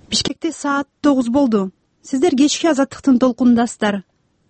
Бишкекте саат 9 болду. Сиздер кечки азаттыктын толкунундасыздар.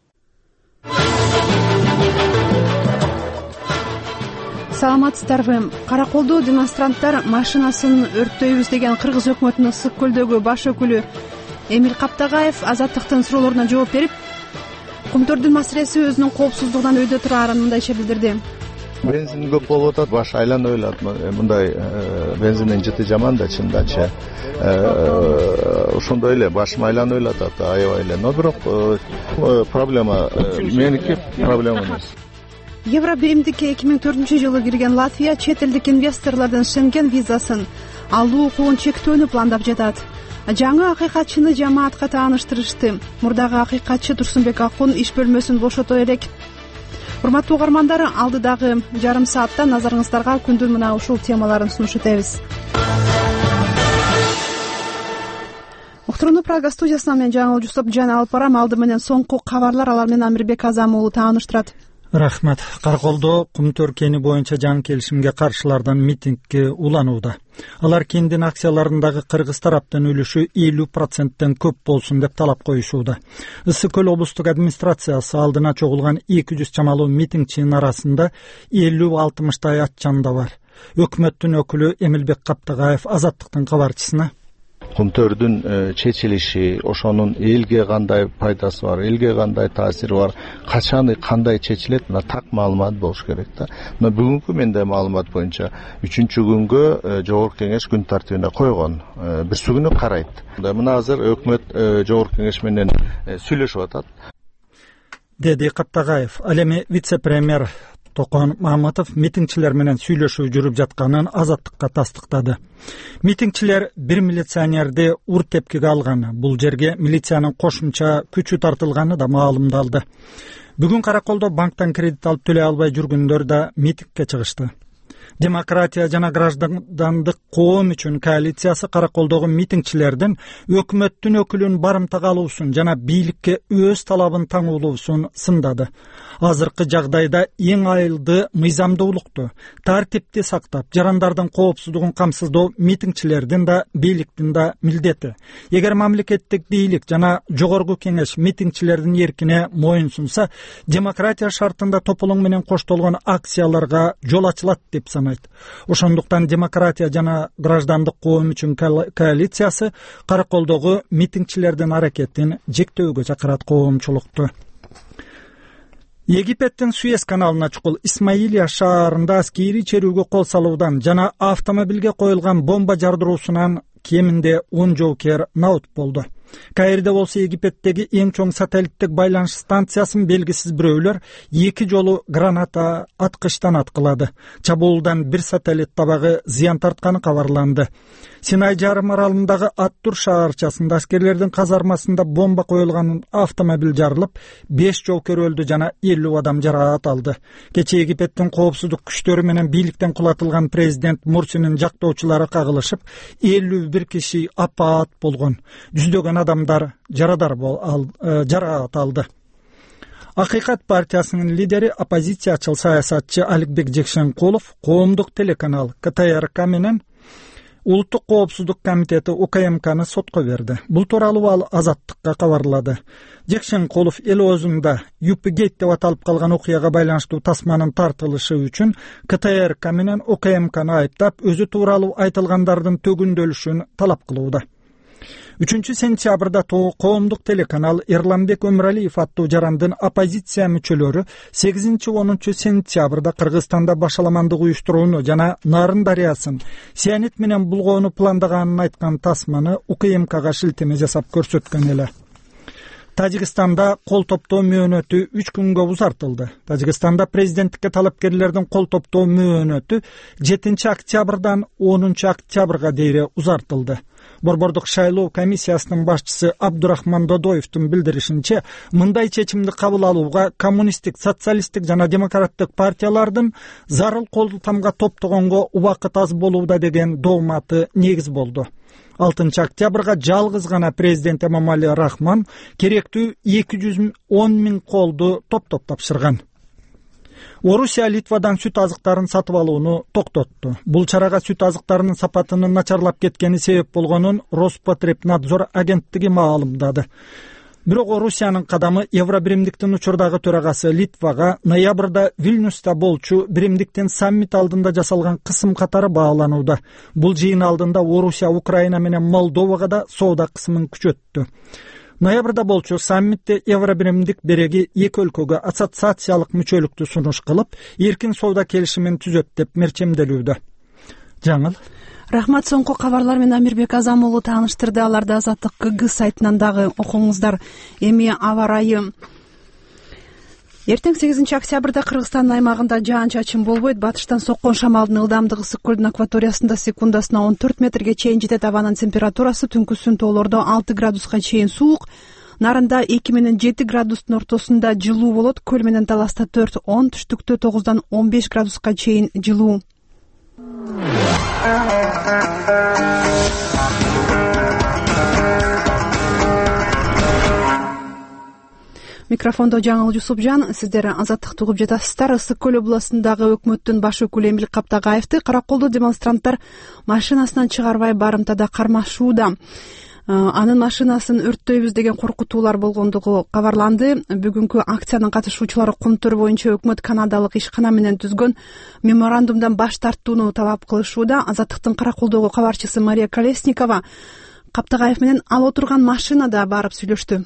Саламатсыздарбы? Караколдо демонстранттар машинасын өрттөйбүз деген кыргыз өкмөтүнүн Ысык көлдөгү баш өкүлү Эмил Каптагаев азаттыктын суроолоруна жооп берип, Кумтөрдүн маселеси өзүнүн коопсуздугунан өйдө турарын мындайча билдирди. Бензин көп болуп атат, баш айланып ойлат. Мындай бензиндин жыты жаман да чындачы. Ошондой эле башым айланып ойлатат, аябай эле. Но бирок проблема меники проблема эмес. Евро биримдикке 2004-жылы кирген Латвия чет элдик инвесторлордун Шенген визасын алуу укугун чектөөнү пландап жатат. Жаңы акыйкатчыны жамаатка тааныштырышты. Мурдагы акыйкатчы Турсунбек Акун иш бөлмөсүн бошото элек. Урматтуу угармандар, алдыдагы жарым саатта назарыңыздарга күндүн мына ушул темаларын сунуш этебиз. Уктурууну Прага студиясынан мен Жаңыл Жусупжан алып барам. Алды менен соңку кабарлар, алар менен Амирбек Азам уулу тааныштырат. Рахмат. Караколдо Кумтөр кени боюнча жаңы келишимге каршылардан митингге уланууда. Алар кендин акцияларындагы кыргыз тараптын үлүшү 50%тен көп болсун деп талап коюшууда. Ысык көл облустук администрациясы алдына чогулган 200 чамалуу митингчинин арасында 50-60 атчан да бар. Өкмөттүн өкүлү Эмилбек Каптагаев Азаттыктын кабарчысына Кумтөрдүн чечилиши, ошонун элге кандай пайдасы бар, элге кандай таасири бар, качан кандай чечилет, мына так маалымат болуш керек да. Мына бүгүнкү менде маалымат боюнча 3-күнгө жогорку кеңеш күн тартибине койгон, бирси күнү карайт. Мына азыр өкмөт жогорку кеңеш менен сүйлөшүп атат, деди Каптагаев. Ал эми вице-премьер Токон Маматов митингчилер менен сүйлөшүү жүрүп жатканын Азаттыкка тастыктады. Митингчилер бир милиционерди ур тепкиге алган. Бул жерге милициянын кошумча күчү тартылганы да маалымдалды. Бүгүн Караколдо банктан кредит алып төлөй албай жүргөндөр да митингге чыгышты. Демократия жана граждандык коом үчүн коалициясы Караколдогу митингчилердин өкмөттүн өкүлүн барымтага алуусун жана бийликке өз талабын таңуулоосун сындады. Азыркы жагдайда эң айылды мыйзамдуулукту, тартипти сактап, жарандардын коопсуздугун камсыздоо митингчилердин да бийликтин да милдети. Эгер мамлекеттик бийлик жана жогорку кеңеш митингчилердин эркине моюн сунса, демократия шартында тополоң менен коштолгон акцияларга жол ачылат деп санайт. Ошондуктан демократия жана граждандык коом үчүн коалициясы Караколдогу митингчилердин аракетин жектөөгө чакырат коомчулукту. Египеттин Суэц каналына чукул Исмаилия шаарында аскери черүүгө кол салуудан жана автомобилге коюлган бомба жардыруусунан кеминде 10 жоокер наут болду. Каирде болсо Египеттеги эң чоң сателлиттик байланыш станциясын белгисиз бирөөлөр 2 жолу граната аткычтан аткылады. Чабуулдан бир сателлит табагы зыян тартканы кабарланды. Синай жарым аралындагы Аттур шаарчасында аскерлердин казармасында бомба коюлган автомобиль жарылып, 5 жоокер өлдү жана 50 адам жараат алды. Кече Египеттин коопсуздук күчтөрү менен бийликтен кулатылган президент Мурсинин жактоочулары кагылышып, 51 киши апаат болгон. Жүздөгөн адамдар жараат алды. Акыйкат партиясынын лидери оппозициячыл саясатчы Аликбек Жекшенкулов коомдук телеканал КТРК менен Улуттук коопсуздук комитети УКМКны сотко берди. Бул тууралуу ал Азаттыкка кабарлады. Жекшенкулов эл өзүндө Юпгейт деп аталып калган окуяга байланыштуу тасманын тартылышы үчүн КТРК менен УКМКны айыптап, өзү тууралуу айтылгандардын төгүндөлүшүн талап кылууда. 3-сентябрда коомдук телеканал Эрланбек Өмүралиев аттуу жарандын оппозиция мүчөлөрү 8-10 сентябрда Кыргызстанда башаламандык уюштурууну жана Нарын дарыясын сианит менен булгоону пландаганын айткан тасманы УКМКга шилтеме жасап көрсөткөн эле. Тажикстанда кол топтоо мөөнөтү 3 күнгө узартылды. Тажикстанда президенттикке талапкерлердин кол топтоо мөөнөтү 7 октябрдан 10 октябрга дейре узартылды. Борбордук шайлоо комиссиясынын башчысы Абдурахман Додоевдун билдиришинче, мындай чечимди кабыл алууга коммунисттик, социалисттик жана демократтык партиялардын зарыл кол тамга топтогонго убакыт аз болууда деген дооматы негиз болду. 6 октябрга жалгыз гана президент Эмомали Рахмон керектүү 210 000 колду топтоп тапшырган. Орусия Литвадан сүт азыктарын сатып алууну токтотту. Бул чарага сүт азыктарынын сапатынын начарлап кеткени себеп болгонун Роспотребнадзор агенттиги маалымдады. Бирок Орусиянын кадамы Евробиримдиктин учурдагы төрагасы Литвага ноябрда Вильнюста болчу биримдиктин саммит алдында жасалган кысым катары бааланууда. Бул жыйын алдында Орусия Украина менен Молдовага да соода кысымын күчөттү. Ноябрда болчу саммитте Евробиримдик береги эки өлкөгө ассоциациялык мүчөлүктү сунуш кылып, эркин соода келишимин түзөт деп мерчемделүүдө. Жаңыл. Рахмат, соңку кабарлар менен Амирбек Азам уулу тааныштырды. Аларды Азаттык КГ сайтынан дагы окуңуздар. Эми аба ырайы. Эртең 8 октябрда Кыргызстан аймагында жаан-чачын болбойт. Батыштан соккон шамалдын ылдамдыгы ысык көлдүн акваториясында секундасына 14 метрге чейин жетет. Абанын температурасы түнкүсүн тоолордо 6 градуска чейин суук, нарында 2 менен 7 градустун ортосунда жылуу болот. Көл менен таласта 4-10, түштүктө 9-дан 15 градуска чейин жылуу. Микрофондо Жаңыл Жусупжан. Сиздер Азаттыкты угуп жатасыздар. Ысык көл областындагы өкмөттүн баш өкүлү Эмил Каптагаевди кара колдуу демонстранттар машинасынан чыгарбай барымтада кармашууда. Анын машинасын өрттөйбүз деген коркутуулар болгондугу кабарланды. Бүгүнкү акциянын катышуучулары Кумтөр боюнча өкмөт канадалык ишкана менен түзгөн меморандумдан баш тартууну талап кылышууда. Азаттыктын кара колдогу кабарчысы Мария Колесникова Каптагаев менен ал отурган машинада барып сүйлөштү.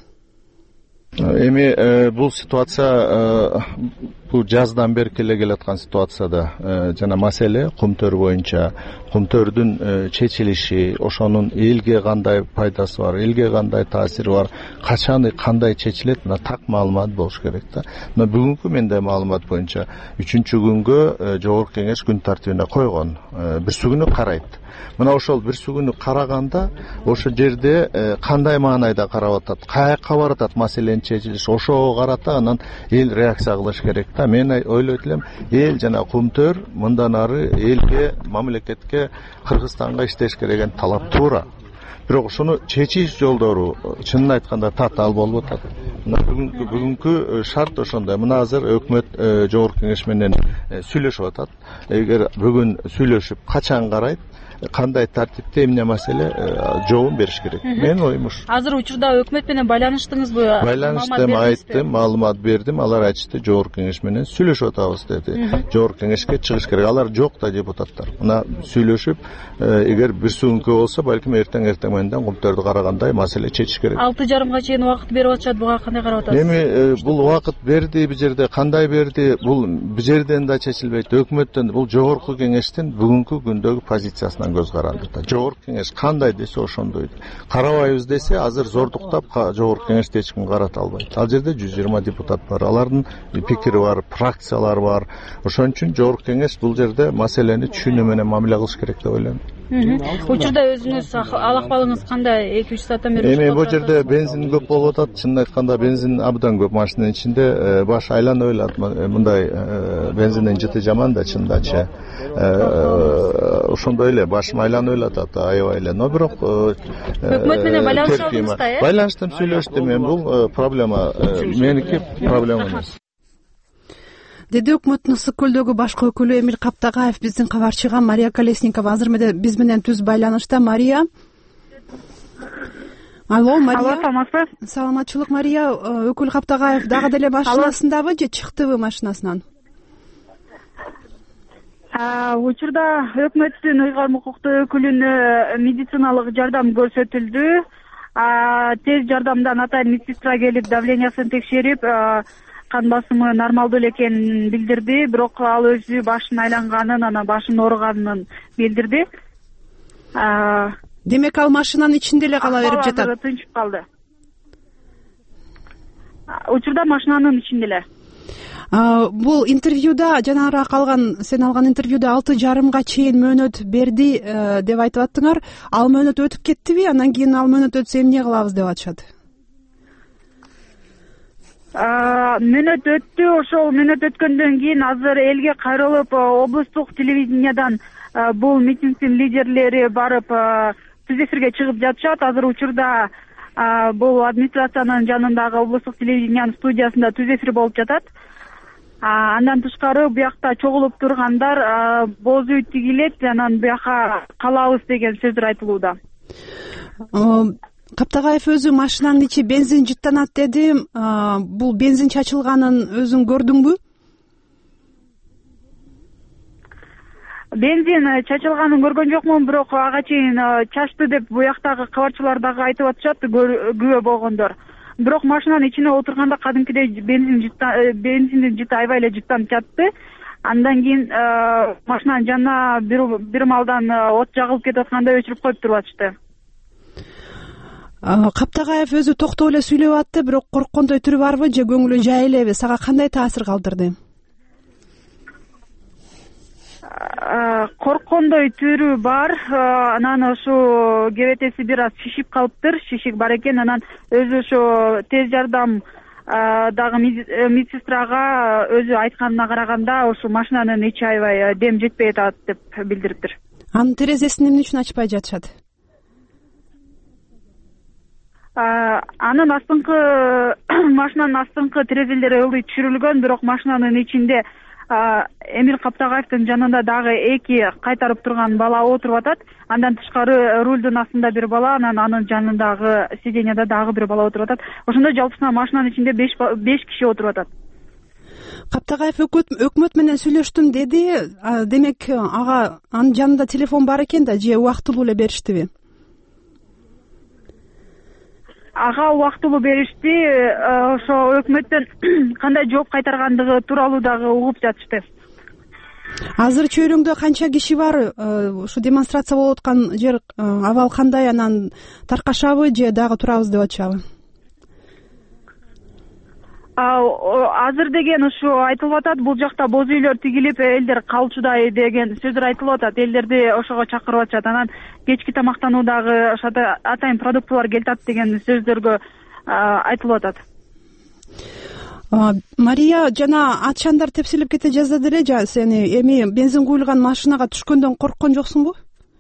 Эми бул ситуация бул жаздан бери келаткан ситуацияда жана маселе Кумтөр боюнча Кумтөрдүн чечилиши, ошонун элге кандай пайдасы бар, элге кандай таасири бар, качан кандай чечилет, мына так маалымат болуш керек да. Мына бүгүнкү менде маалымат боюнча 3-күнгө жогорку кеңеш күн тартибине койгон, бирсү күнү карайт. Мына ошол бирсү күнү караганда ошо жерде кандай маанайда карап атат, каяка баратат маселенин чечилиши, ошого карата анан эл реакция кылыш керек да. Мен ойлойт элем, эл жана Кумтөр мындан ары элге, мамлекетке, Кыргызстанга иштеш кереген талап туура. Бирок ошону чечиш жолдору чынын айтканда татаал болуп атат. Бүгүнкү шарт ошондой. Мына азыр өкмөт жогорку кеңеш менен сүйлөшүп атат. Эгер бүгүн сүйлөшүп качан карайт, кандай тартипте эмне маселе жообун бериш керек. Менин оюм ушу. Азыр учурда өкмөт менен байланыштыңызбы? Байланыштым, айттым, маалымат бердим. Алар айтышты, жогорку кеңеш менен сүйлөшүп атабыз деди. Жогорку кеңешке чыгыш керек. Алар жок да депутаттар. Мына сүйлөшүп, эгер бир суункө болсо, балким эртең менен Кумтөрдү карагандай маселе чечиш керек. 6:30 чейин убакыт берип атышат. Буга кандай карап атасыз? Эми бул убакыт берди, бул жерде кандай берди? Бул бул жерден да чечилбейт. Өкмөттөн, бул жогорку кеңештин бүгүнкү күндөгү позициясынан көз каранды да. Жогорку кеңеш кандай десе ошондой. Карабайбыз десе, азыр зордуктап жогорку кеңеште эч ким карата албайт. Ал жерде 120 депутат бар. Алардын пикири бар, фракциялар бар. Ошон үчүн жогорку кеңеш бул жерде маселени түшүнүү менен мамиле кылыш керек деп ойлойм. Учурда өзүңүз ал акыбалыңыз кандай? 2-3 сааттан бери эми бул жерде бензин көп болуп атат. Чынын айтканда бензин абдан көп машинанын ичинде. Баш айланып ойлат. Мындай бензиндин жыты жаман да чындачы. Ошондой эле башым айланып ойлатат, аябай эле. Но бирок өкмөт менен байланышабыз да, байланыштым, сүйлөштүм. Мен бул проблема меники проблема эмес. Деди өкмөттүн ысык көлдөгү башкы өкүлү Эмил Каптагаев биздин кабарчыга Мария Колесникова азыр биз менен түз байланышта. Мария. Алло, Мария. Алло, саламатсызбы? Саламатчылык, Мария. Өкүл Каптагаев дагы деле машинасындабы же чыктыбы машинасынан? Учурда өкмөттүн ыйгарым укуктуу өкүлүнө медициналык жардам көрсөтүлдү. Тез жардамдан атайын медсестра келип давлениясын текшерип, кан басымы нормалдуу эле экенин билдирди. Бирок ал өзү башын айланганын, анан башынын ооруганын билдирди. Демек ал машинанын ичинде эле кала берип жатат. Тынчып калды. Учурда машинанын ичинде эле. Бул интервьюда жанагыраак сен алган интервьюда 6:30 чейин мөөнөт берди деп айтып аттыңар. Ал мөөнөт өтүп кеттиби? Андан кийин ал мөөнөт өтсө эмне кылабыз деп атышат? Мөөнөт өттү. Ошол мөөнөт өткөндөн кийин азыр элге кайрылып облустук телевидениедан бул митингдин лидерлери барып түз эфирге чыгып жатышат. Азыр учурда бул администрациянын жанындагы облустук телевидениянын студиясында түз эфир болуп жатат. Андан тышкары буякта чогулуп тургандар бозу тигилет, анан буяка калабыз деген сөздөр айтылууда. Каптагаев өзү машинанын ичи бензин жыттанат деди. Бул бензин чачылганын өзүң көрдүңбү? Бензин чачылганын көргөн жокмун, бирок ага чейин чачты деп буяктагы кабарчылар дагы айтып атышат, күбө болгондор. Бирок машинанын ичине отурганда кадимкидей бензиндин жыты аябай эле жыттанып жатты. Андан кийин машинанын жанына бир малдан от жагылып кетип атканда өчүрүп коюп туруп атышты. Каптагаев өзү токтоп эле сүйлөп атты, бирок корккондой түрү барбы же көңүлү жай элеби? Сага кандай таасир калтырды? Корккондой түрү бар. Анан ошо кебетеси бир аз шишип калыптыр, шишик бар экен. Анан өзү ошо тез жардам дагы медсестрага өзү айтканына караганда ошо машинанын ичи аябай дем жетпей атат деп билдириптир. Анын терезесин эмне үчүн ачпай жатышат? Анын машинанын астыңкы терезелери ылдый түшүрүлгөн, бирок машинанын ичинде Эмил Каптагаевдин жанында дагы 2 кайтарып турган бала отуруп атат. Андан тышкары рулдун астында бир бала, анан анын жанындагы сиденьяда дагы бир бала отуруп атат. Ошондо жалпысынан машинанын ичинде 5 киши отуруп атат. Каптагаев өкмөт менен сүйлөштүм деди. Демек ага анын жанында телефон бар экен да, же убактылуу эле бериштиби? Ага убактылуу беришти. Ошо өкмөттөн кандай жооп кайтаргандыгы тууралуу дагы угуп жатышты. Азыр чөйрөңдө канча киши бар? Ушу демонстрация болуп аткан жер абал кандай? Анан таркашабы же дагы турабыз деп атышабы? Азыр деген ушу айтылып атат, бул жакта боз үйлөр тигилип, элдер калчудай деген сөздөр айтылып атат. Элдерди ошого чакырып атышат. Анан кечки тамактануудагы ошо атайын продуктылар келтат деген сөздөргө айтылып атат. Мария жана атшандар тепселип кете жаздады эле. Сени эми бензин куюлган машинага түшкөндөн корккон жоксуңбу?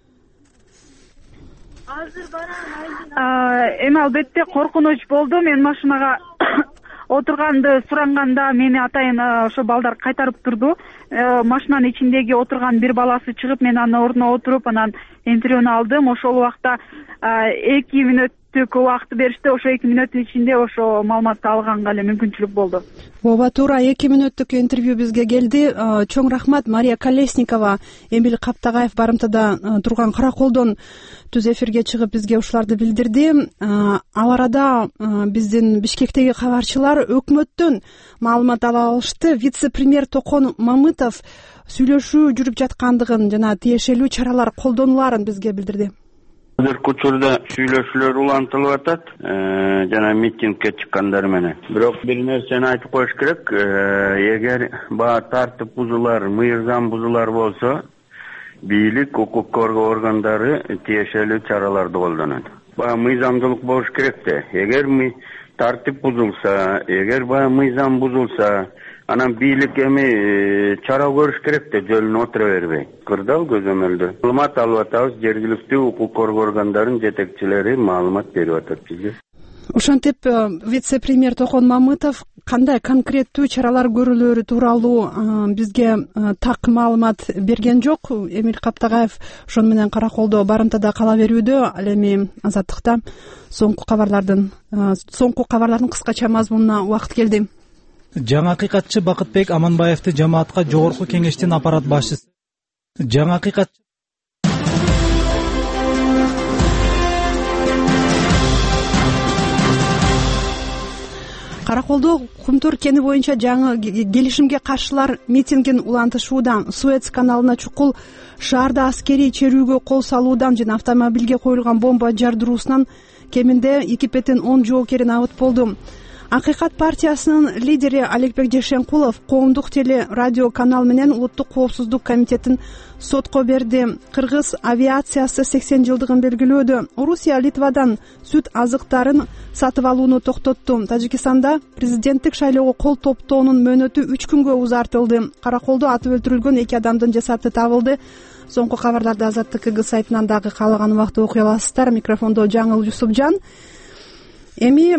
Эми албетте коркунуч болду. Мен машинага отурганды суранганда мени атайын ошо балдар кайтарып турду. Машинанын ичиндеги отурган бир баласы чыгып, мен анын ордуна отуруп, анан интервьюну алдым. Ошол убакта 2 мүнөттүк убакыт беришти. Ошо 2 мүнөттүн ичинде ошо маалыматты алганга эле мүмкүнчүлүк болду. Ооба, туура 2 мүнөттүк интервью бизге келди. Чоң рахмат. Мария Колесникова, Эмил Каптагаев барымтада турган Караколдон түз эфирге чыгып бизге ушуларды билдирди. Ал арада биздин Бишкектеги кабарчылар өкмөттөн маалымат ала алышты. Вице-премьер Токон Мамытов сүйлөшүү жүрүп жаткандыгын жана тиешелүү чаралар колдонуларын бизге билдирди. Азыркы учурда сүйлөшүүлөр улантылып атат, жана митингге чыккандар менен. Бирок бир нерсени айтып коюш керек, эгер баа тартип бузуулар, мыйзам бузуулар болсо, бийлик, укук коргоо органдары тиешелүү чараларды колдонот. Баа мыйзамдуулук болуш керек да. Эгер тартип бузулса, эгер баа мыйзам бузулса, анан бийлик эми чара көрүш керек да, жолуна отура бербей. Кырдал көзөмөлдө маалымат алып атабыз, жергиликтүү укук коргоо органдарынын жетекчилери маалымат берип атат бизге. Ошентип вице-премьер Токон Мамытов кандай конкреттүү чаралар көрүлөрү тууралуу бизге так маалымат берген жок. Эмил Каптагаев ошону менен Караколдо барымтада кала берүүдө. Ал эми Азаттыкта соңку кабарлардын кыскача мазмунуна убакыт келди. Жаңы акыйкатчы Бакытбек Аманбаевди жамаатка жогорку кеңештин аппарат башчысы. Жаңы акыйкатчы Караколдо Кумтур кени боюнча жаңы келишимге каршылар митингин улантышуудан, Суэц каналына чукул шаарда аскерий черүүгө кол салуудан жана автомобилге коюлган бомба жардыруусунан кеминде 2,10 жоокерин абыт болду. Акыйкат партиясынын лидери Аликбек Жешенкулов коомдук теле радио канал менен улуттук коопсуздук комитетин сотко берди. Кыргыз авиациясы 80 жылдыгын белгилөөдө Орусия Литвадан сүт азыктарын сатып алууну токтотту. Тажикстанда президенттик шайлоого кол топтоонун мөөнөтү 3 күнгө узартылды. Караколдо атып өлтүрүлгөн 2 адамдын жасаты табылды. Соңку кабарларды Азаттык КГ сайтынан дагы каалаган убакта окуй аласыздар. Микрофондо Жаңыл Жусупжан. Эми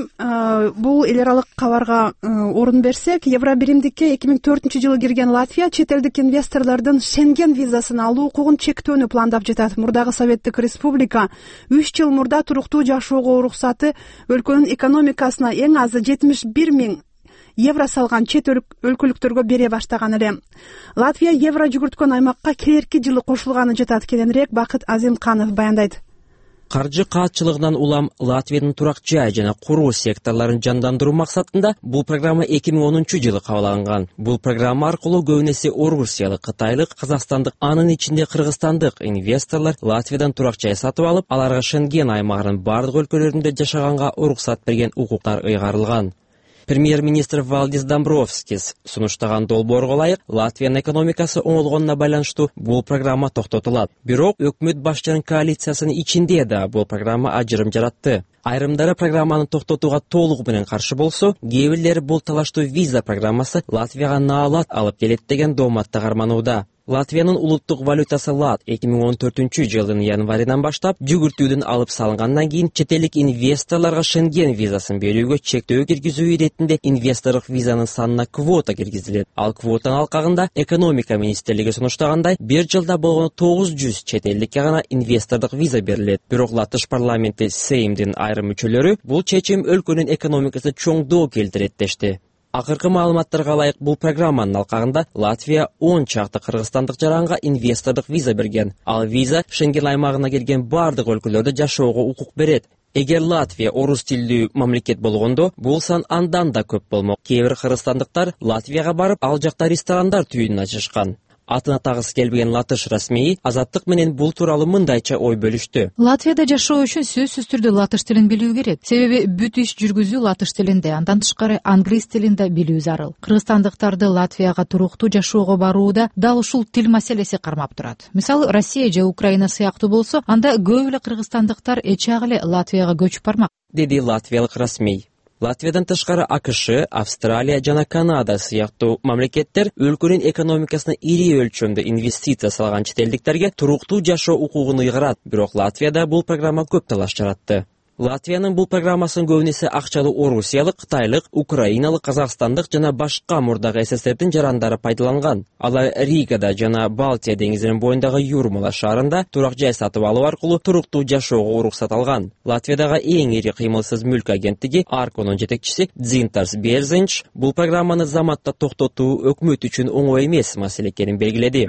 бул эл аралык кабарга орун берсек, Евро биримдикке 2004-жылы кирген Латвия чет элдик инвесторлордун Шенген визасын алуу укугун чектөөнү пландап жатат. Мурдагы Советтик Республика 3 жыл мурда туруктуу жашоого уруксаты өлкөнүн экономикасына эң азы 71 000 евро салган чет өлкөлүктөргө бере баштаган эле. Латвия евро жүгүрткөн аймакка келерки жылы кошулганы жатат. Кененирээк Бакыт Азимканов баяндайт. Каржы каатчылыгынан улам Латвиянын турак жай жана куруу секторлорун жандандыруу максатында бул программа 2010-жылы кабыл алынган. Бул программа аркылуу көбүнесе Орусиялык, Кытайлык, Казакстандык, анын ичинде Кыргызстандык инвесторлор Латвиядан турак жай сатып алып, аларга Шенген аймагынын бардык өлкөлөрүндө жашаганга уруксат берген укуктар ыйгарылган. Премьер-министр Валдис Домбровскис сунуштаган долбоорго ылайык Латвиянын экономикасы оңолгонуна байланыштуу бул программа токтотулат. Бирок өкмөт башчыларынын коалициясынын ичинде да бул программа ажырым жаратты. Айрымдары программаны токтотууга толугу менен каршы болсо, кээ бирлери бул талаштуу виза программасы Латвияга наалат алып келет деген дооматта карманууда. Латвиянын улуттук валютасы лат 2014-жылдын январынан баштап жүгүртүүдөн алып салынгандан кийин чет элдик инвесторлорго Шенген визасын берүүгө чектөө киргизүү иретинде инвесторлук визанын санына квота киргизилет. Ал квотанын алкагында экономика министрлиги сунуштагандай 1 жылда болгону 900 чет элдикке гана инвесторлук виза берилет. Бирок Латыш парламенти Сеймдин айрым мүчөлөрү бул чечим өлкөнүн экономикасына чоңдоо келтирет дешти. Акыркы маалыматтарга ылайык бул программанын алкагында Латвия 10 чакты кыргызстандык жаранга инвесторлук виза берген. Ал виза Шенген аймагына келген бардык өлкөлөрдө жашоого укук берет. Эгер Латвия орус тилдүү мамлекет болгондо, бул сан андан да көп болмок. Кээ бир кыргызстандыктар Латвияга барып, ал жакта ресторандар түйүнүн ачышкан. Атына тагысы келбеген Латыш расмии Азаттык менен бул тууралуу мындайча ой бөлүштү. Латвияда жашоо үчүн сөзсүз түрдө латыш тилин билүү керек. Себеби бүт иш жүргүзүү латыш тилинде, андан тышкары англис тилин да билүү зарыл. Кыргызстандыктарды Латвияга туруктуу жашоого барууда дал ушул тил маселеси кармап турат. Мисалы, Россия же Украина сыяктуу болсо, анда көп эле кыргызстандыктар эче эле Латвияга көчүп бармак, деди латвиялык расмий. Латвиядан тышкары АКШ, Австралия жана Канада сыяктуу мамлекеттер өлкөнүн экономикасына ири өлчөмдө инвестиция салган чет элдиктерге туруктуу жашоо укугун ыйгарат. Бирок Латвияда бул программа көп талаш жаратты. Латвиянын бул программасын көбүнесе акчалуу орусиялык, кытайлык, украиналык, казакстандык жана башка мурдагы СССРдин жарандары пайдаланган. Алар Ригада жана Балтия деңизинин боюндагы Юрмала шаарында турак жай сатып алуу аркылуу туруктуу жашоого уруксат алган. Латвиядагы эң ири кыймылсыз мүлк агенттиги Арконун жетекчиси Дзинтарс Берзинч бул программаны заматта токтотуу өкмөт үчүн оңой эмес маселе экенин белгиледи.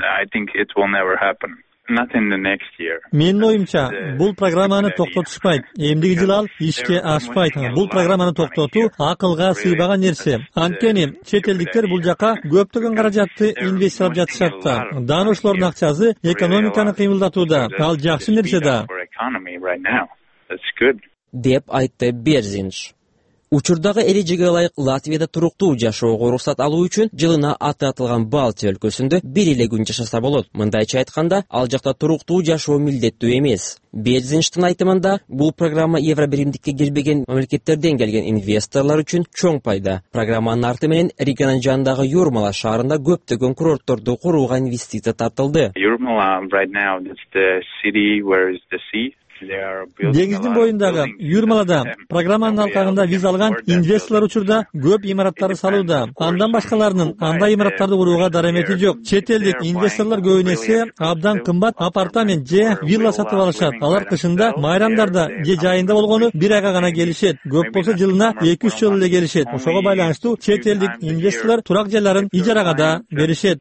Менин оюмча, бул программаны токтотушпайт. Эмдиги жылы ал ишке ашпайт. Бул программаны токтотуу акылга сыйбаган нерсе. Анткени чет элдиктер бул жака көптөгөн каражатты инвестициялап жатышат да. Дана ошолордун акчасы экономиканы кыймылдатууда. Ал жакшы нерсе да, деп айтты Берзинч. Учурдагы эрежеге ылайык Латвияда туруктуу жашоого уруксат алуу үчүн жылына аты атылган Балтия өлкөсүндө бир эле күн жашаса болот. Мындайча айтканда, ал жакта туруктуу жашоо милдеттүү эмес. Берзинчтин айтымында, бул программа Евро биримдикке кирбеген мамлекеттерден келген инвесторлор үчүн чоң пайда. Программанын арты менен Риганын жанындагы Юрмала шаарында көптөгөн курортторду курууга инвестиция тартылды. Деңиздин боюндагы Юрмалада программанын алкагында виза алган инвесторлор учурда көп имараттарды салууда. Андан башкаларынын андай имараттарды курууга дарамети жок. Чет элдик инвесторлор көбүнесе абдан кымбат апартамент же вилла сатып алышат. Алар кышында, майрамдарда же жайында болгону бир айга гана келишет. Көп болсо жылына 2-3 жолу эле келишет. Ошого байланыштуу чет элдик инвесторлор турак жайларын ижарага да беришет,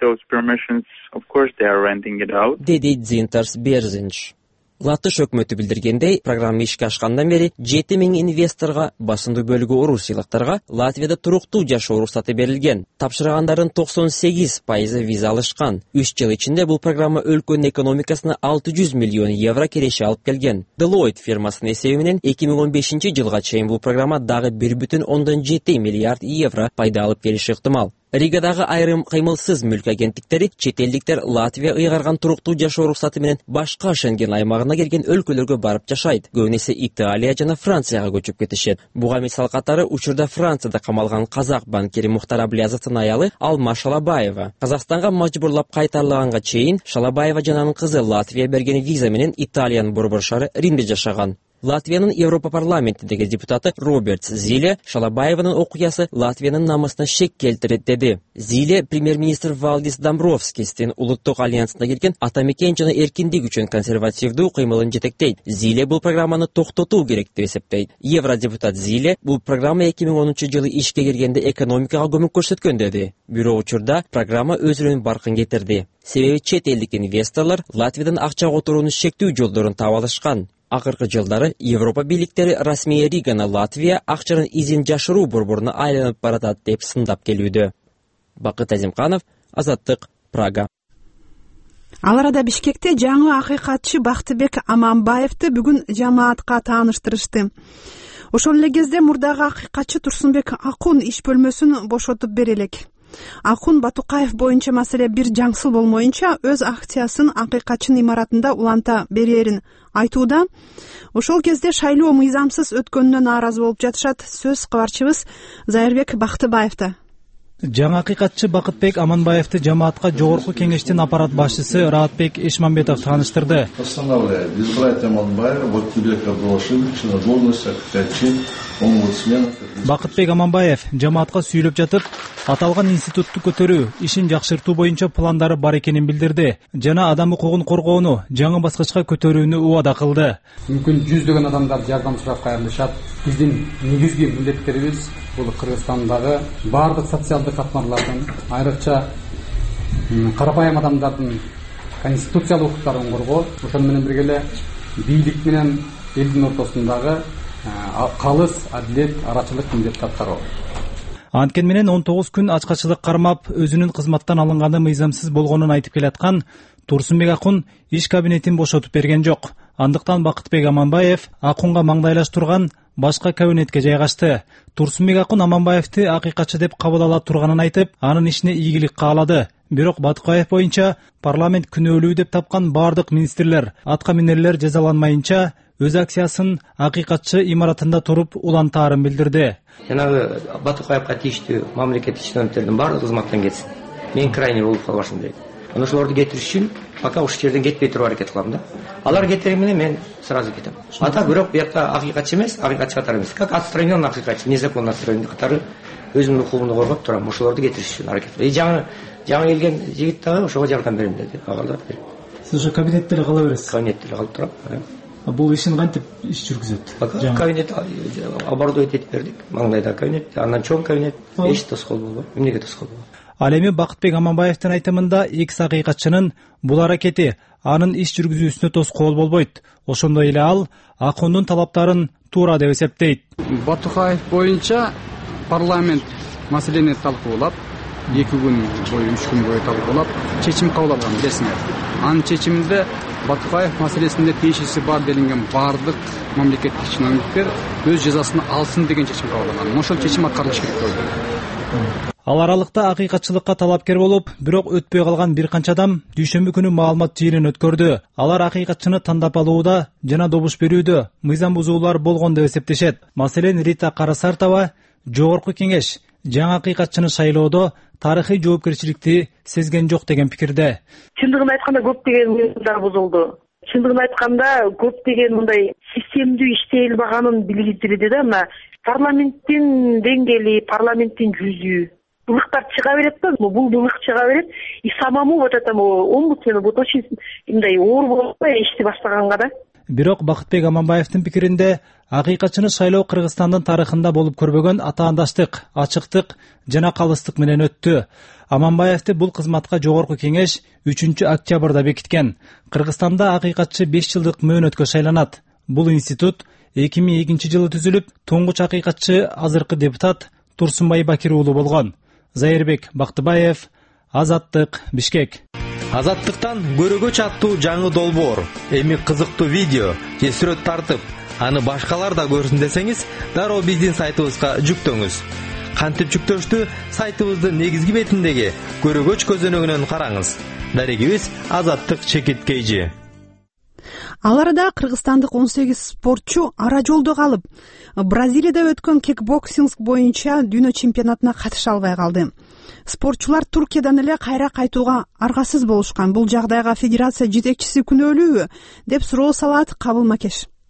деди Дзинтарс Берзинч. Латыш өкмөтү билдиргендей, программа ишке ашкандан бери 7000 инвесторго, басымдуу бөлүгү орусиялыктарга Латвияда туруктуу жашоо уруксаты берилген. Тапшыргандардын 98% виза алышкан. 3 жыл ичинде бул программа өлкөнүн экономикасына 600 миллион евро кереши алып келген. Deloitte фирмасынын эсеби менен 2015-жылга чейин бул программа дагы 1,7 миллиард евро пайда алып келиши ыктымал. Ригадагы айрым кыймылсыз мүлк агенттиктери чет элдиктер Латвия ыйгарган туруктуу жашоо уруксаты менен башка Шенген аймагына келген өлкөлөргө барып жашайт. Көбүнесе Италия жана Францияга көчүп кетишет. Буга мисал катары учурда Францияда камалган казак банкири Мухтар Аблязовдун аялы Алма Шалабаева. Казакстанга мажбурлап кайтарылганга чейин Шалабаева жананын кызы Латвия берген виза менен Италиянын борбор шаары Римде жашаган. Латвиянын Европа парламентиндеги депутаты Роберт Зиле Шалабаеванын окуясы Латвиянын намысына шек келтирет деди. Зиле премьер-министр Валдис Домбровскистин улуттук альянсына кирген ата мекен жана эркиндик үчүн консервативдүү кыймылын жетектейт. Зиле бул программаны токтотуу керек деп эсептейт. Евродепутат Зиле бул программа 2010-жылы ишке киргенде экономикага көмөк көрсөткөн деди. Бирок учурда программа өзүнүн баркын кетирди. Себеби чет элдик инвесторлор Латвиядан акча которуунун шектүү жолдорун таап алышкан. Акыркы жылдары Европа бийликтери расмий Риганы Латвия акчанын изин жашыруу борборуна айланып баратат деп сындап келүүдө. Бакыт Азимканов, Азаттык, Прага. Ал арада Бишкекте жаңы акыйкатчы Бактыбек Аманбаевди бүгүн жамаатка тааныштырышты. Ошол эле кезде мурдагы акыйкатчы Турсунбек Акун иш бөлмөсүн бошотуп берелек. Акун Батукаев боюнча маселе бир жаңсыл болмоюнча өз акциясын акыйкатчынын имаратында уланта берерин айтууда. Ошол кезде шайлоо мыйзамсыз өткөнүнө нааразы болуп жатышат. Сөз кабарчыбыз Зайырбек Бактыбаевда. Жаңы акыйкатчы Бакытбек Аманбаевди жамаатка жогорку кеңештин аппарат башчысы Раатбек Эшмамбетов тааныштырды. Постановляет избрать Аманбаева Бактыбека Абдулашевича на должность акыйкатчы омбудсмена. Бакытбек Аманбаев жамаатка сүйлөп жатып, аталган институтту көтөрүү, ишин жакшыртуу боюнча пландары бар экенин билдирди жана адам укугун коргоону жаңы баскычка көтөрүүнү убада кылды. Мүмкүн жүздөгөн адамдар жардам сурап кайрылышат. Биздин негизги милдеттерибиз бул Кыргызстандагы бардык социалдык катмарлардын, айрыкча карапайым адамдардын конституциялык укуктарын коргоо, ошол менен бирге эле бийлик менен элдин ортосундагы калыс адилет, арачылык милдетти аткаруу. Анткени менен 19 күн ачкачылык кармап, өзүнүн кызматтан алынганы мыйзамсыз болгонун айтып келаткан Турсунбек Акун иш кабинетин бошотуп берген жок. Андыктан Бакытбек Аманбаев Акунга маңдайлаш турган башка кабинетке жайгашты. Турсунбек Акун Аманбаевди акыйкатчы деп кабыл ала турганын айтып, анын ишине ийгилик каалады. Бирок Батукаев боюнча парламент күнөөлүү деп тапкан бардык министрлер, атка минерлер жазаланмайынча өз акциясын акыйкатчы имаратында туруп улантаарын билдирди. Жанагы Батукаевга тийиштүү мамлекеттик чиновниктердин баардыгы кызматтан кетсин. Мен крайне болуп калбашым дейт. Ошолорду кетириш үчүн пока ушул жерден кетпей туруп аракет кылам да. Алар кетери менен мен сразу кетем. Ата бирок буякта акыйкатчы эмес, акыйкатчы катары эмес. Как отстраненный акыйкатчы, незаконно отстраненный катары өзүмдүн укугумду коргоп турам. Ошолорду кетириш үчүн аракет кылам. Жаңы келген жигит дагы ошого жардам берем деди. Агалдар берем. Сиз ошо кабинетте кала бересиз? Кабинетте калып турам. Бул ишин кантип иш жүргүзөт? Кабинет оборудовать этип бердик. Маңдайда кабинет, андан чоң кабинет, эч тоскоол болбойт. Эмнеге тоскоол болот? Ал эми Бакытбек Аманбаевдин айтымында экс акыйкатчынын бул аракети анын иш жүргүзүүсүнө тоскоол болбойт. Ошондой эле ал Акундун талаптарын туура деп эсептейт. Батукаев боюнча парламент маселени талкуулап, 2 күн бою, 3 күн бою талкуулап, чечим кабыл алган билесиңер. Анын чечиминде Батукаев маселесинде тиешеси бар делинген бардык мамлекеттик чиновниктер өз жазасын алсын деген чечим кабыл алган. Ошол чечим аткарылыш керек болду. Ал аралыкта акыйкатчылыкка талапкер болуп, бирок өтпөй калган бир канча адам дүйшөмбү күнү маалымат жыйынын өткөрдү. Алар акыйкатчыны тандап алууда жана добуш берүүдө мыйзам бузуулар болгон деп эсептешет. Маселен, Рита Карасартова жогорку кеңеш жаңы акыйкатчыны шайлоодо тарыхый жоопкерчиликти сезген жок деген пикирде. Чындыгын айтканда көптөгөн мыйзамдар бузулду. Чындыгын айтканда көптөгөн мындай системдүү иштей албаганын билдирди да. Мына парламенттин деңгээли, парламенттин жүзү ылыктар чыга берет да, бул ылык чыга берет. И самому вот этому омбудсмену вот очень мындай оор болуп ишти баштаганга да. Бирок Бакытбек Аманбаевдин пикиринде акыйкатчыны шайлоо Кыргызстандын тарыхында болуп көрбөгөн атаандаштык, ачыктык жана калыстык менен өттү. Аманбаевди бул кызматка жогорку кеңеш 3-октябрда бекиткен. Кыргызстанда акыйкатчы 5 жылдык мөөнөткө шайланат. Бул институт 2002-жылы түзүлүп, туңгуч акыйкатчы азыркы депутат Турсунбай Бакир уулу болгон. Зайырбек Бактыбаев, Азаттык, Бишкек. Азаттыктан көрөгөч аттуу жаңы долбоор, эми кызыктуу видео же сүрөт тартып, аны башкалар да көрсүн десеңиз, дароо биздин сайтыбызга жүктөңүз. Кантип жүктөштү сайтыбыздын негизги бетиндеги көрөгөч көзөнөгүнөн караңыз. Дарегибиз Азаттык чекиткейжи. Ал арада кыргызстандык 18 спортчу ара жолдо калып, Бразилияда өткөн кикбоксинг боюнча дүйнө чемпионатына катыша албай калды. Спортчулар Туркиядан эле кайра кайтууга аргасыз болушкан. Бул жагдайга федерация жетекчиси күнөөлүүбү деп суроо салат Кабыл Макеш.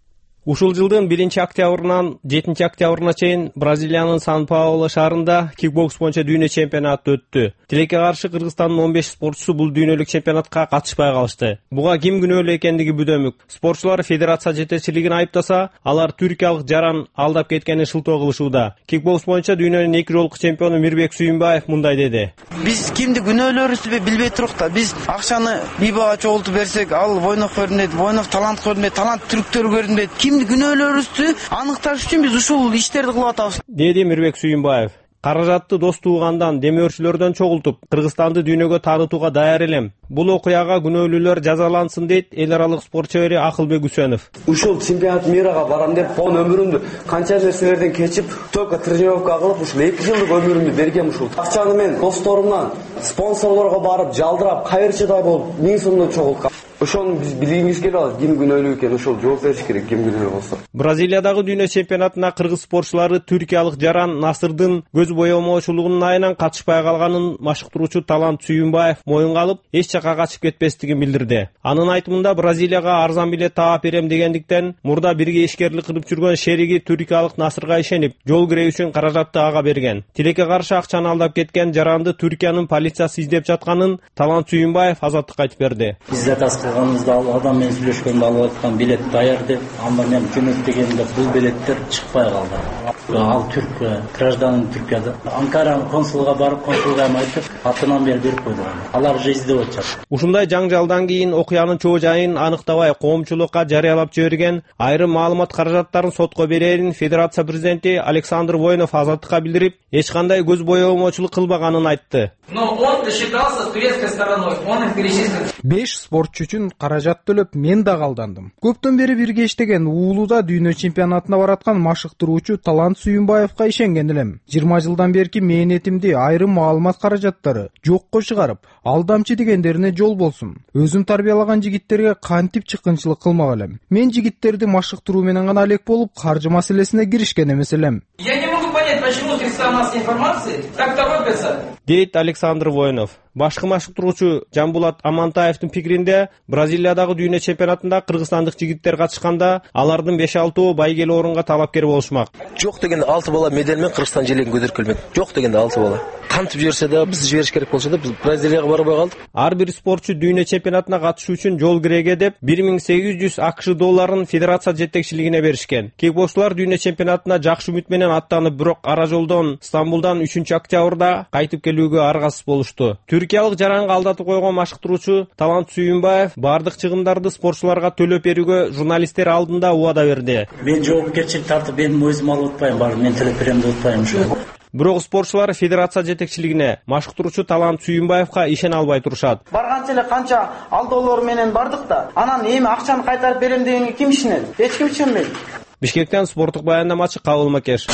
Ушул жылдын 1-октябрынан 7-октябрына чейин Бразилиянын Сан-Паулу шаарында кикбокс боюнча дүйнө чемпионаты өттү. Тилекке каршы Кыргызстандын 15 спортчусу бул дүйнөлүк чемпионатка катышпай калышты. Буга ким күнөөлүү экендиги бүдөмүк. Спортчулар федерация жетекчилигин айыптаса, алар түркиялык жаран алдап кеткенин шылтоо кылышууда. Кикбокс боюнча дүйнөнүн 2 жолку чемпиону Мирбек Сүйүнбаев мындай деди. Биз кимди күнөөлөрүбүздү билбей турук да, биз акчаны бибага чогултуп берсек, ал Войнов көрүнөт, Войнов талант көрүнөт, талант түрктөр көрүнөт. Күнөөлөрүбүздү аныкташ үчүн биз ушул иштерди кылып атабыз, деди Мирбек Сүйүнбаев. Каражатты дос туугандан, демөөрчүлөрдөн чогултуп, Кыргызстанды дүйнөгө таанытууга даяр элем. Бул окуяга күнөөлүүлөр жазалансын дейт эл аралык спорт чебери Акылбек Үсөнов. Ушул чемпионат мирага барам деп, он өмүрүмдү канча нерселерден кечип, только тренировка кылып, ушул 2 жылдык өмүрүмдү бергем ушул. Акчаны мен досторумдан, спонсорлорго барып, жалдырап, кайырчыдай болуп, 1000 сомдон чогулткам. Ошону биз билгибиз келип атат, ким күнөөлүү экен, ошол жооп бериш керек, ким күнөөлүү болсо. Бразилиядагы дүйнө чемпионатына кыргыз спортчулары түркиялык жаран Насырдын көз боемоочулугунун айынан катышпай калганын машыктыруучу Талант Сүйүнбаев моюнга алып, эч жака качып кетпестигин билдирди. Анын айтымында Бразилияга арзан билет таап берем дегендиктен, мурда бирге ишкерлик кылып жүргөн шериги түркиялык Насырга ишенип, жол кирүү үчүн каражатты ага берген. Тилекке каршы акчаны алдап кеткен жаранды Түркиянын полициясы издеп жатканын Талант Сүйүнбаев азаттыкка айтып берди. Кылганыбызда адам менен сүйлөшкөндө алып аткан билет даяр деп, анда мен жөнөт дегенде бул билеттер чыкпай калды. Ал түрк гражданин Түркияда. Анкаранын консулга барып, консулга айтып, атынан берип койду. Алар же издеп атышат. Ушундай жаңжалдан кийин окуянын чоо жайын аныктабай коомчулукка жарыялап жиберген айрым маалымат каражаттарын сотко берерин федерация президенти Александр Войнов азаттыкка билдирип, эч кандай көз боемоочулук кылбаганын айтты. Но он считался с турецкой стороной, он им перечислил. 5 спортчу үчүн каражат төлөп мен да калдандым. Көптөн бери бирге иштеген уулуда дүйнө чемпионатына бараткан машыктыруучу Талант Сүйүнбаевка ишенген элем. 20 жылдан берки мээнетимди айрым маалымат каражаттары жокко чыгарып, алдамчы дегендерине жол болсун. Өзүм тарбиялаган жигиттерге кантип чыккынчылык кылмак элем. Мен жигиттерди машыктыруу менен гана элек болуп, каржы маселесине киришкен эмес элем. Я не могу понять, почему средства массовой информации так торопятся. Дейт Александр Воинов. Башкы машыктыруучу Жамбулат Амантаевдин пикиринде, Бразилиядагы дүйнө чемпионатында кыргызстандык жигиттер катышканда, алардын 5-6 байгелүү орунга талапкер болушмак. Жок дегенде 6 бала медаль менен Кыргызстан желегин көтөрүп келмек. Жок дегенде 6 бала. Кантип жиберсе да, биз жибериш керек болсо да, биз Бразилияга барбай калдык. Ар бир спортчу дүйнө чемпионатына катышуу үчүн жол киреге деп 1800 АКШ долларын федерация жетекчилигине беришкен. Кикбоксчулар дүйнө чемпионатына жакшы үмүт менен аттанып, бирок ара жолдон Стамбулдан 3-октябрда кайтып келүүгө аргасыз болушту. Түркиялык жаранга алдатып койгон машыктыруучу Талант Сүйүнбаев бардык чыгымдарды спортчуларга төлөп берүүгө журналисттер алдында убада берди. Мен жоопкерчилик тартып, мен өзүм алып атпайм, баары мен төлөп берем деп атпайм ушу. Бирок спортчулар федерация жетекчилигине машыктыруучу Талант Сүйүнбаевка ишене албай турушат. Барганча эле канча алдоолор менен бардык да, анан эми акчаны кайтарып берем дегенге ким ишенет? Эч ким ишенбейт. Бишкектен спорттук баяндамачы Кабыл Макеш.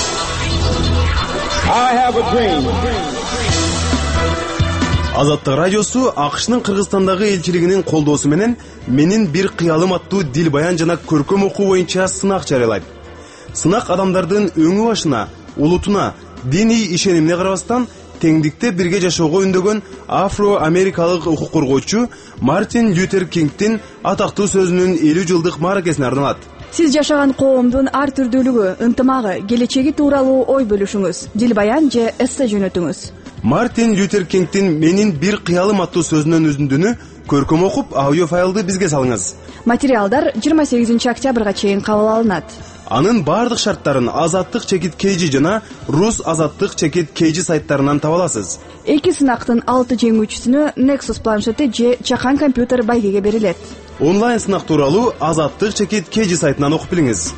Азаттык радиосу АКШнын Кыргызстандагы элчилигинин колдоосу менен менин бир кыялым аттуу дил баян жана көркөм окуу боюнча сынак жарыялайт. Сынак адамдардын өңү башына, улутуна, диний ишенимине карабастан теңдикте бирге жашоого үндөгөн афро-америкалык укук коргоочу Мартин Лютер Кингдин атактуу сөзүнүн 50 жылдык мааракесине арналат. Сиз жашаган коомдун ар түрдүүлүгү, ынтымагы, келечеги тууралуу ой бөлүшүңүз, дил баян же эссе жөнөтүңүз. Мартин Лютер Кингдин менин бир кыялым аттуу сөзүнүн үзүндүнү көркөм окуп, аудио файлды бизге салыңыз. Материалдар 28 октябрга чейин кабыл алынат. Анын бардык шарттарын Азаттык чекит KG жана Рус Азаттык чекит KG сайттарынан таба аласыз. Эки сынактын 6 жеңүүчүсүнө Nexus планшети же чакан компьютер байгеге берилет. Онлайн сынак тууралуу Азаттык чекит KG сайтынан окуп билиңиз.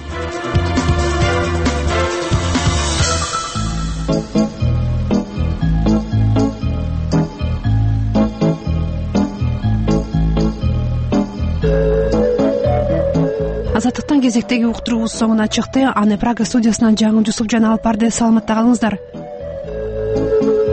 Азаттыктан кезектеги уктуруубуз соңуна чыкты. Аны Прага студиясынан жаңы Жусуп жана алып барды. Саламатта калыңыздар.